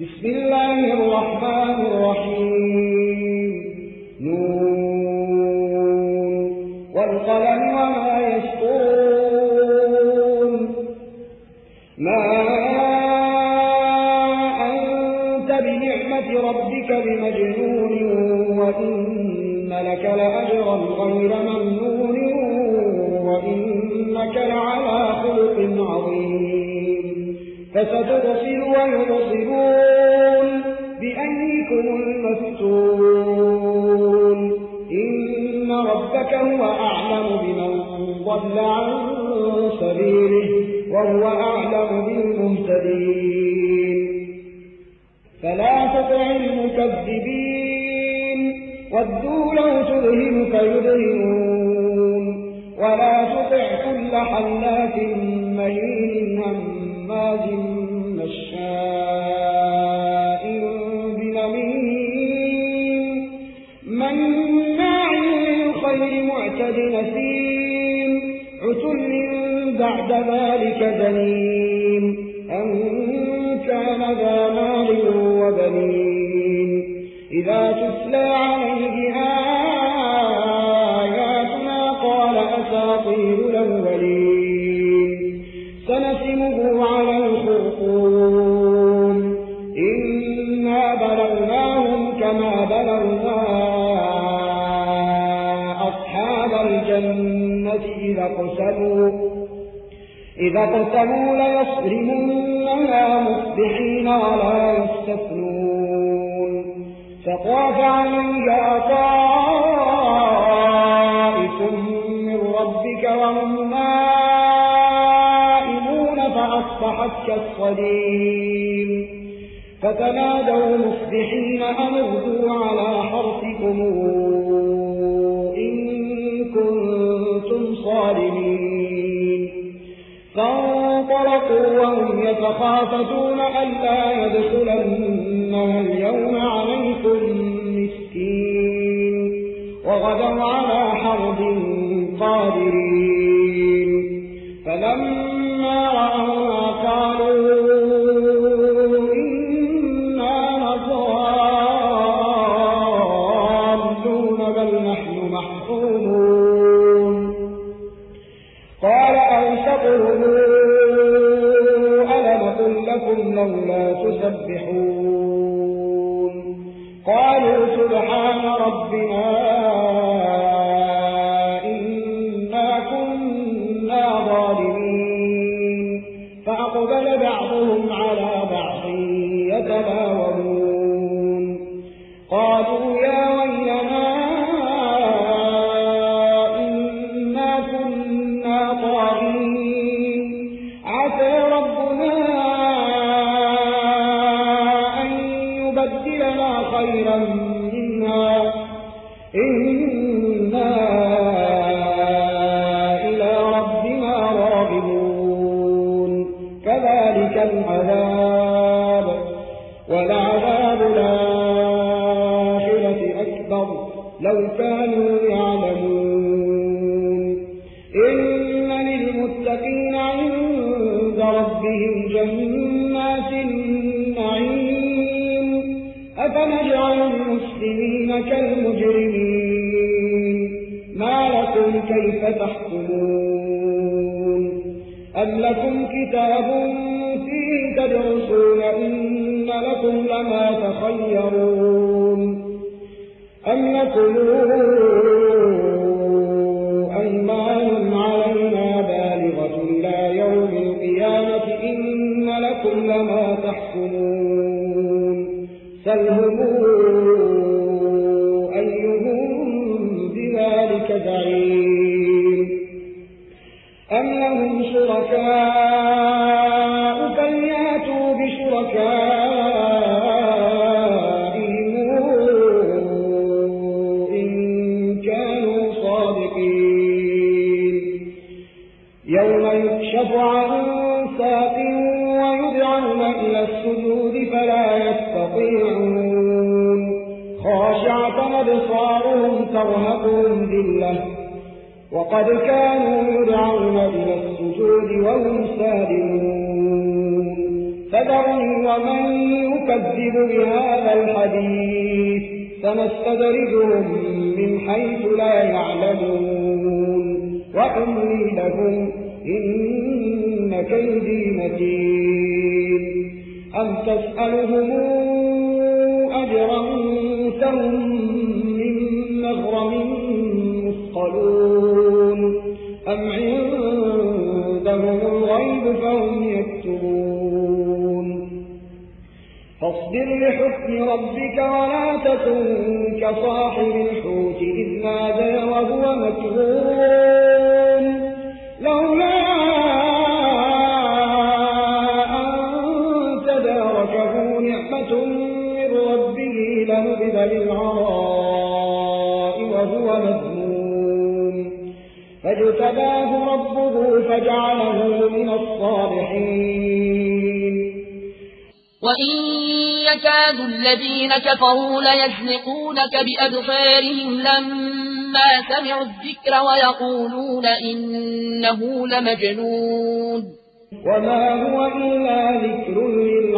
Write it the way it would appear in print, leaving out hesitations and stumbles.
بسم الله الرحمن الرحيم نون والقلم وما يسطرون ما أنت بنعمة ربك بمجنون وإن لك لأجرا غير ممنون وإنك لعلى خلق عظيم فستبصر ويبصرون بأيكم المفتون إن ربك هو أعلم بمن ضل عن سبيله وهو أعلم بالمهتدين فلا تطع المكذبين ودوا لو تدهن فيدهنون ولا تطع كل حلاف مهين هماز مشاء بنميم مناع للخير معتد نسيم عتل بعد ذلك زنيم أن كان ذا مال وبنين إذا تتلى عليه آياتنا قال أساطير الأولين سنسمه على الخرطوم إنا بلوناهم كما بلونا أصحاب الجنة إذا قسموا ليصرمنها مصبحين ولا يستثنون فطاف عليها طائف من ربك وهم نائمون فأصبحت كالصريم فتنادوا مصبحين أن اغدوا على حرثكم إن كنتم صارمين فانطلقوا وهم يتخافتون ألا يدخلنها اليوم عليكم مسكين وغدوا على حرب قادرين فلما رأوها قالوا إنا لضالون بل نحن محرومون قال أوسطهم ألم أقل لكم لولا تسبحون قالوا سبحان ربنا إنا كنا ظالمين فأقبل بعضهم على بعض يتلاومون قالوا يا ويلنا إنا كنا طاغين عسى ربنا أن يبدلنا خيرا منها إنا إلى ربنا راغبون كذلك العذاب ولعذاب الآخرة أكبر لو كانوا يعلمون إن للمتقين عند ربهم جنات النعيم أفنجعل المسلمين كالمجرمين ما لكم كيف تحكمون أم لكم كتاب فيه تدرسون إن لكم لما تخيرون أم لكم أيمان علينا بالغة إلى يوم القيامة إن لكم لما تحكمون سلهم أيهم بذلك زعيم أم لهم شركاء فليأتوا بشركائهم إن كانوا صادقين يوم يكشف عن ساق ويدعون إلى السجود فلا يستطيعون خاشعة أبصارهم ترهقهم ذلة وقد كانوا يدعون إلى السجود وهم سالمون فذرني ومن يكذب بهذا الحديث سنستدرجهم من حيث لا يعلمون وأملي لهم إن كيدي متين أم تسألهم أجرا فهم من مغرم مثقلون أم عندهم الغيب فهم يكتبون فاصبر لحكم ربك ولا تكن كصاحب الحوت إذ نادى وهو مكظوم لولا أن تداركه نعمة من ربه لنبذ بالعراء وهو مذموم فاجتباه ربه فجعله من الصالحين وإن يكاد الذين كفروا ليزلقونك بأبصارهم لما سمعوا الذكر ويقولون إنه لمجنون وما هو إلا ذكر للعالمين